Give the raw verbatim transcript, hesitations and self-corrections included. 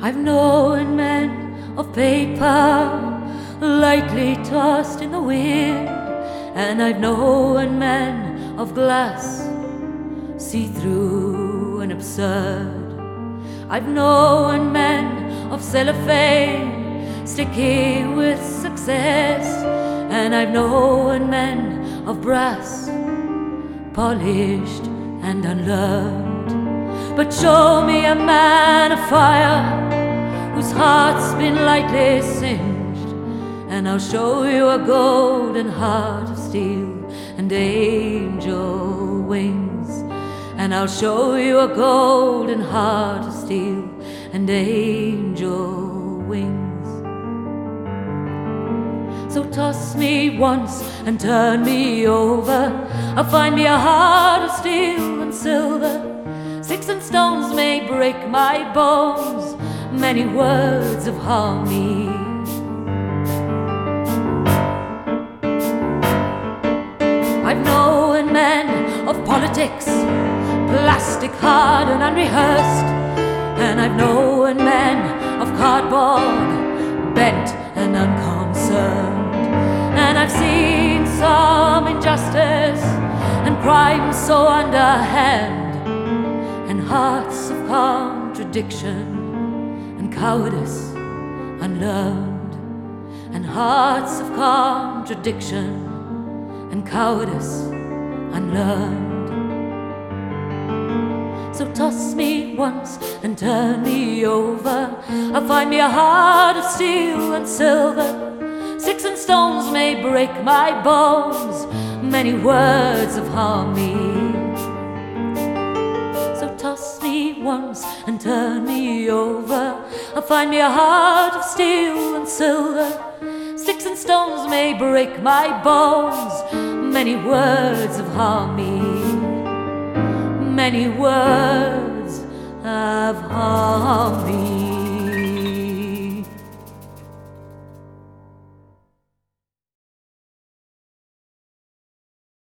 I've known men of paper lightly tossed in the wind, and I've known men of glass, see-through and absurd. I've known men of cellophane, sticky with success, and I've known men of brass, polished and unlearned. But show me a man of fire whose heart's been lightly singed, and I'll show you a golden heart of steel and angel wings. And I'll show you a golden heart of steel and angel wings. So toss me once and turn me over, I'll find me a heart of steel and silver. Sticks and stones may break my bones, many words have harmed me. I've known men of politics, plastic, hard and unrehearsed, and I've known men of cardboard, bent and unconcerned. And I've seen some injustice and crime so underhand, and hearts of contradiction and cowardice unlearned, and hearts of contradiction and cowardice unlearned. So toss me once and turn me over, I'll find me a heart of steel and silver. Sticks and stones may break my bones, many words have harmed me. So toss me once and turn me over, I'll find me a heart of steel and silver. Sticks and stones may break my bones, many words have harmed me. Many words have harmed me.